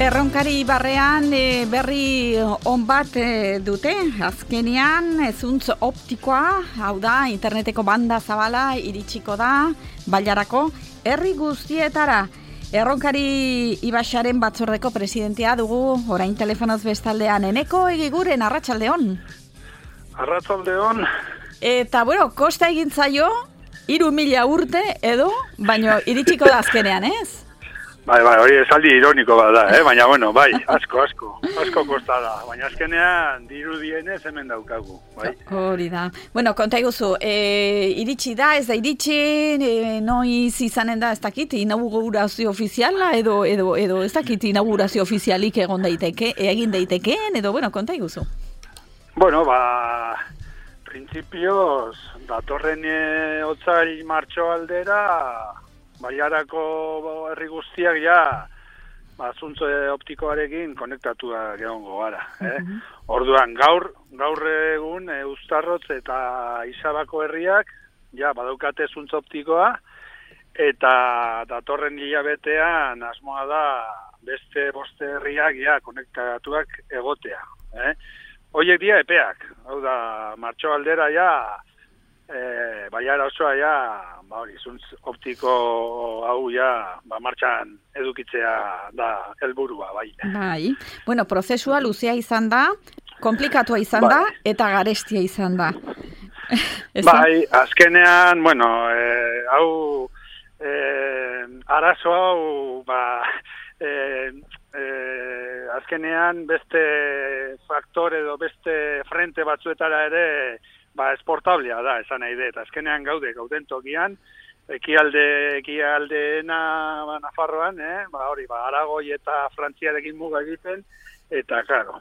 Erronkari barrean berri on bat dute, azkenean zuntz optikoa, hau da, interneteko banda zabala iritsiko da, Bailarako, herri guztietara. Erronkari Ibaxaren batzordeko presidentea dugu, orain telefonoz bestaldean, Eneko Egiguren, arratsaldeon. Arratsaldeon. Eta, bueno, kosta egin zaio, 3.000 urte edo, baino iritsiko da azkenean, ez? Bai, hori esaldi ironiko bat da, baina, bueno, bai, asko kosta da, baina azkenean dirudienez hemen daukagu, bai. Hori da. Bueno, konta iguzu, iritsi da, ez da iritsi, noiz izanen da, ez dakit, inaugurazio ofiziala, edo ez dakit, inaugurazio ofizialik egin daitekeen, edo, bueno, konta iguzu. Bueno, printzipioz, datorren otzari martxo aldera, Bailarako herri guztiak zuntz optikoarekin konektatuak egongo gara. Orduan, gaur egun Uztarrotz eta Izabako herriak badaukate zuntz optikoa, eta datorren hilabetean asmoa da beste boste herriak konektatuak egotea. Hoiek dira epeak, hau da, martxo aldera Bailara osoa zuntz optiko hau martxan edukitzea da helburua, bai. Bai, bueno, prozesua luzea izan da, komplikatua izan da, eta garestia izan da. Bai, azkenean, bueno, arazo hau, azkenean beste faktor edo beste frente batzuetara ere, esportablea da, esan nahi dut. Azkenean gauden tokian, ekialdeena Nafarroan, Aragoi eta Frantziarekin muga egiten, eta, claro,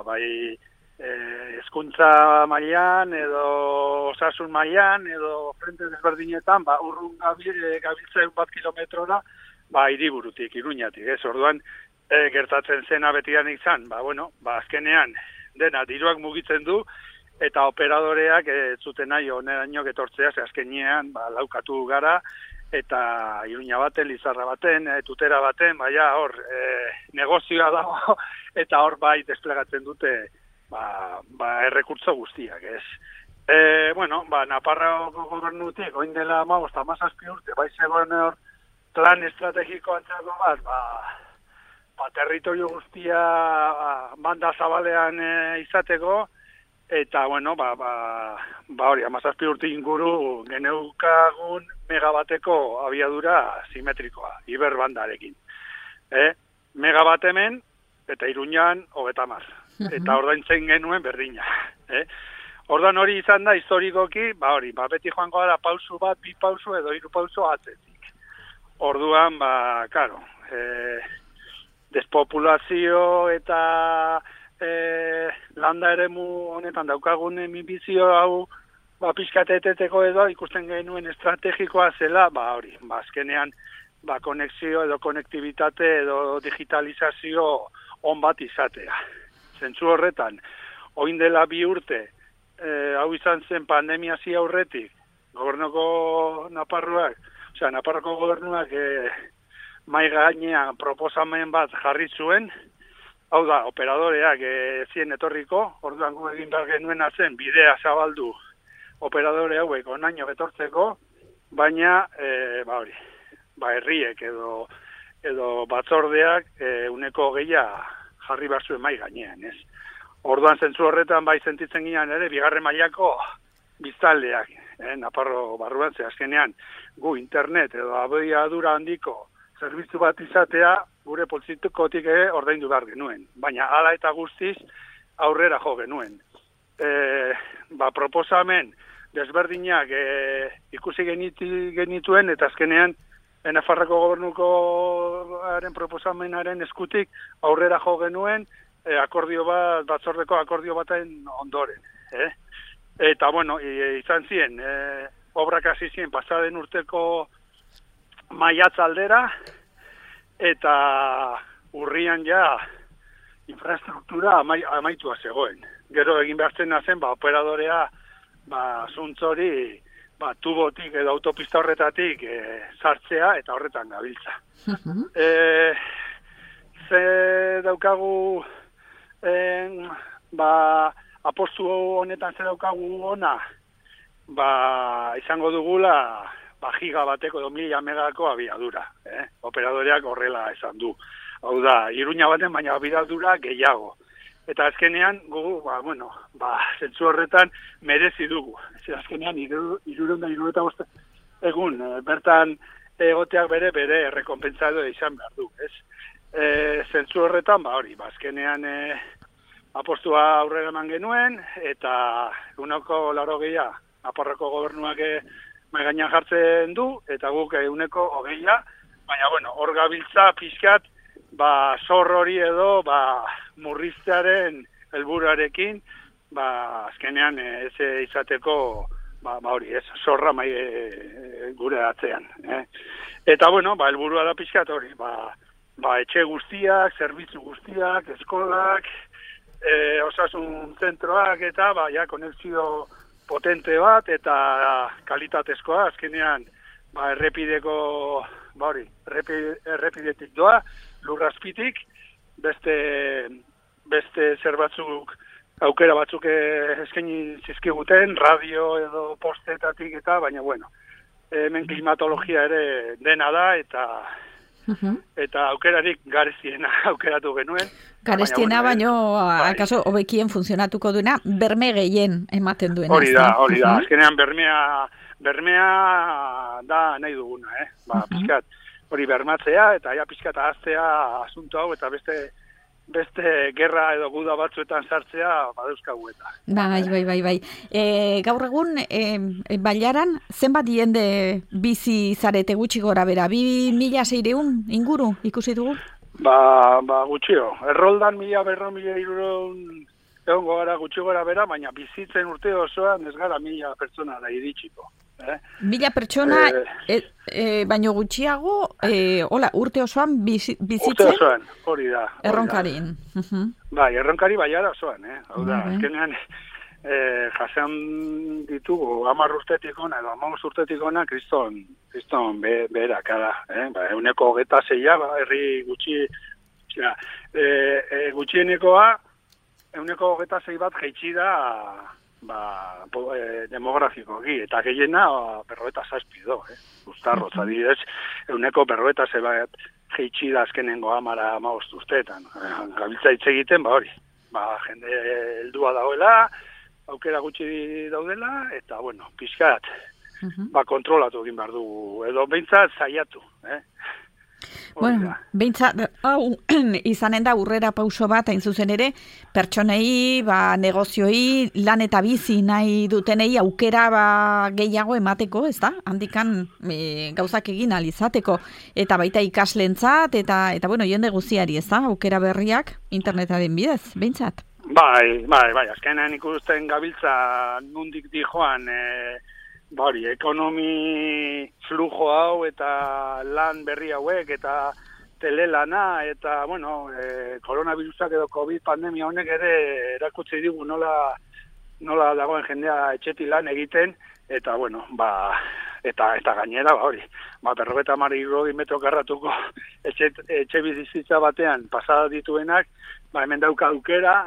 hezkuntza mailan, edo osasun mailan, edo frente desberdinetan, urrun gabiltza 1 kilometrora, hiriburutik, Iruñatik, ez? Orduan, gertatzen zena betian izan, azkenean, dena, diruak mugitzen du, eta operadoreak zuten nahi oneraino etortzea, azkenean laukatu gara, eta Iruña baten, Lizarra baten, Tutera baten, hor negozioa dago, eta hor desplegatzen dute errekurtso guztiak, ez. Nafarroako gobernutik, oin dela 17 urte, zegoen hor plan estrategiko antzako bat, territorio guztia banda zabalean izateko, eta, hori, 17 urte inguru geneukagun megabateko abiadura simetrikoa, iberbandarekin. Megabat hemen, eta Iruñan 30. Eta ordaintzen genuen berdina. Ordan hori izan da, historikoki, beti joango gara pausu bat, 2 pausu edo 3 pausu atzetik. Orduan, karo, despopulazio eta landa eremu honetan daukagun minbizio hau pixkateteteko edo ikusten genuen estrategikoa zela, azkenean konexio edo konektibitate edo digitalizazio on bat izatea. Zentzu horretan, oin dela 2 urte, hau izan zen pandemia zi aurretik, Nafarroko gobernuak mai gainean proposamen bat jarri zuen. Hau da, operadoreak zien etorriko, orduan gu egin behar genuen zen bidea zabaldu operadore hauek onaino betortzeko, baina, herriek edo batzordeak 120 jarri behar zuen mai gainean, ez. Orduan zentzu horretan sentitzen ginen ere, 2. mailako biztanleak, Nafarro barruan, azkenean gu internet edo abiadura handiko zerbitzu bat izatea, gure poltsitukotik ordaindu behar genuen. Baina hala eta guztiz aurrera jo genuen. Proposamen desberdinak ikusi genituen, eta azkenean Nafarroko gobernukoaren proposamenaren eskutik aurrera jo genuen batzordeko akordio baten ondoren. Eta, izan ziren, obrak hasi ziren pasaden urteko maiatz aldera, eta urrian infrastruktura amaitua zegoen. Gero egin behartzen zen, operadorea, zuntz hori, tubotik edo autopista horretatik sartzea, eta horretan gabiltza. daukagu, apostu honetan ze daukagu ona, izango dugula, giga bateko edo 1000 megako abiadura. Operadoreak horrela esan du. Hau da, Iruña baten, baina abiadura gehiago. Eta azkenean, gu, zentzu horretan merezi dugu. Azkenean, 365 egun, bertan egoteak bere errekonpentsado izan behar du, ez? Zentzu horretan, azkenean apostua aurrera eman genuen, eta 180 Nafarroako gobernuak maigainan jartzen du, eta guk 120, baina, hor gabiltza pixkat, zor hori edo, murriztearen helburuarekin, azkenean ez izateko, zorra gure atzean. Eta, helburua da pixkat hori, etxe guztiak, zerbitzu guztiak, eskolak, osasun zentroak, eta, konexio potente bat, eta kalitatezkoa, azkenean, errepidetik doa, lurrazpitik, beste zer batzuk, aukera batzuk eskaini zizkiguten, radio edo postetatik eta, baina hemen klimatologia ere dena da, eta aukerarik garestiena aukeratu genuen. Garestiena baino, akaso, hobekien funtzionatuko duena, berme gehien ematen duena. Hori da, azkenean bermea da nahi duguna, pizkat. Hori bermatzea, eta pizkat ahaztea asunto hau, eta beste gerra edo guda batzuetan sartzea badauzkagu eta. Bai. Gaur egun, Bailaran, zenbat jende bizi zarete gutxi gora bera? 2600 inguru ikusi dugu? Gutxio. Erroldan 1200 egongo gara gutxi gora bera, baina bizitzen urte osoan ez gara 1000 pertsona da iritsiko. 1000 pertsona, baino gutxiago, urte osoan bizitzen? Urte osoan, hori da. Erronkarin. Erronkari Bailara osoan, hau da, azkenean jasan ditugu 10 urtetik ona edo 15 urtetik ona kriston beherak da. 126, herri gutxienekoa 126 bat jaitsi da demografikoki, eta gehiena 57 do, Uztarroz, adibidez, 157 bat jaitsi da azkenengo 10-15 urteetan. Gabiltza hitz egiten, jende heldua dagoela, aukera gutxi daudela, eta, pixkat, kontrolatu egin behar dugu, edo behintzat saiatu, behintzat, izanen da urrera pauso bat, hain zuzen ere, pertsonei, negozioi, lan eta bizi nahi dutenei aukera gehiago emateko, ez da? Handikan gauzak egin alizateko, eta baita ikaslentzat, eta jende guziari, ez da? Aukera berriak internetaren bidez, behintzat? Bai, azkenean ikusten gabiltza nundik dijoan, ekonomi flujo hau eta lan berri hauek eta telelana eta, koronavirusak edo COVID pandemia honek ere erakutsi digu nola dagoen jendea etxetik lan egiten eta, eta gainera, 50-60 metro karratuko etxe bizitza batean pasada dituenak, hemen dauka aukera,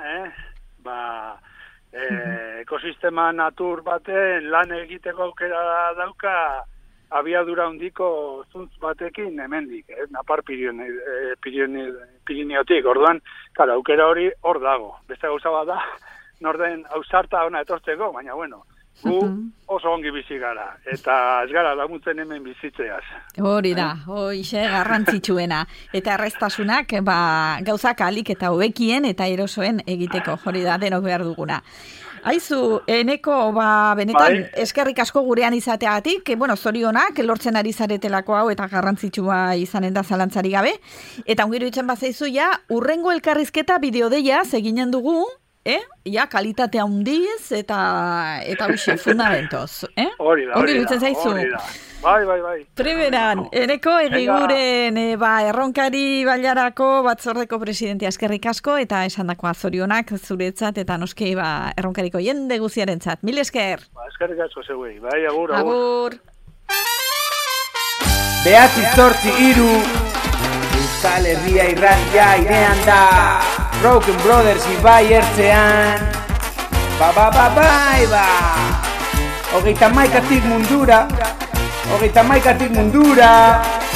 ekosistema natur baten lan egiteko aukera dauka abiadura handiko zuntz batekin hemendik, Napar Pirineotik, orduan, aukera hori hor dago. Beste gauza bat da, norden ausarta ona etortzeko, baina gu oso ongi bizi gara, eta ez gara laguntzen hemen bizitzeaz. Hori da, hoxe garrantzitsuena. Eta erreztasunak, gauzak alik eta hobekien eta erosoen egiteko, hori da, denok behar duguna. Aizu, Eneko, benetan, eskerrik asko gurean izateagatik, zorionak, lortzen ari zaretelako hau eta garrantzitsua izanen da zalantzari gabe. Eta ongiru itzen bazaizu, urrengo elkarrizketa bideodeia eginen dugu, kalitatea handiz eta hoxe, fundamentoz. Hori da. Bai. Primeran, Eneko egiguren erronkari Bailarako batzordeko presidentia eskerrik asko eta esandakoa zorionak zuretzat eta noski erronkariko jende guziarentzat. Mil esker. Eskerrik asko zeuei. Bai, agur. Agur. 983 Euskal Herria irratia irean da. Broken Brothers ibai ertzean. Bai. Hogeita maikatik mundura.